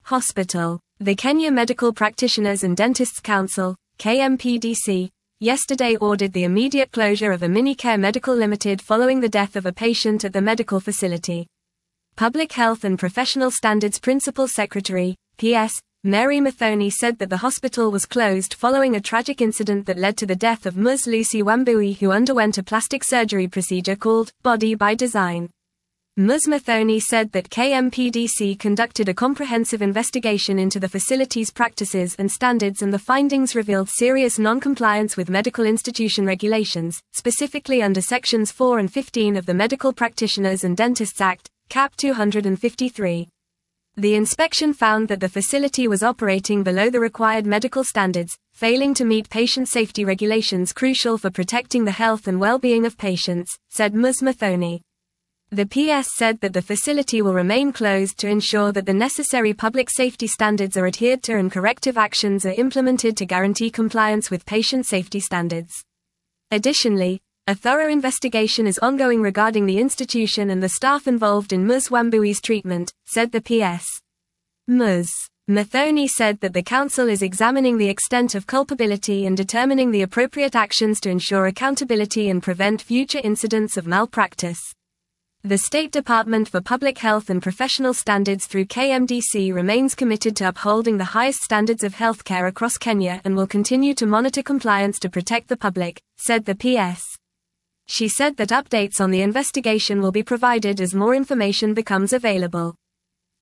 Hospital. The Kenya Medical Practitioners and Dentists Council, KMPDC, yesterday ordered the immediate closure of Aminicare Medical Limited following the death of a patient at the medical facility. Public Health and Professional Standards Principal Secretary, PS, Mary Muthoni said that the hospital was closed following a tragic incident that led to the death of Ms. Lucy Wambui, who underwent a plastic surgery procedure called Body by Design. Ms. Muthoni said that KMPDC conducted a comprehensive investigation into the facility's practices and standards, and the findings revealed serious non-compliance with medical institution regulations, specifically under Sections 4 and 15 of the Medical Practitioners and Dentists Act, Cap 253. The inspection found that the facility was operating below the required medical standards, failing to meet patient safety regulations crucial for protecting the health and well-being of patients, said Ms. Muthoni. The PS said that the facility will remain closed to ensure that the necessary public safety standards are adhered to and corrective actions are implemented to guarantee compliance with patient safety standards. Additionally, a thorough investigation is ongoing regarding the institution and the staff involved in Ms. Wambui's treatment, said the PS. Ms. Muthoni said that the council is examining the extent of culpability and determining the appropriate actions to ensure accountability and prevent future incidents of malpractice. The State Department for Public Health and Professional Standards through KMDC remains committed to upholding the highest standards of healthcare across Kenya and will continue to monitor compliance to protect the public, said the PS. She said that updates on the investigation will be provided as more information becomes available.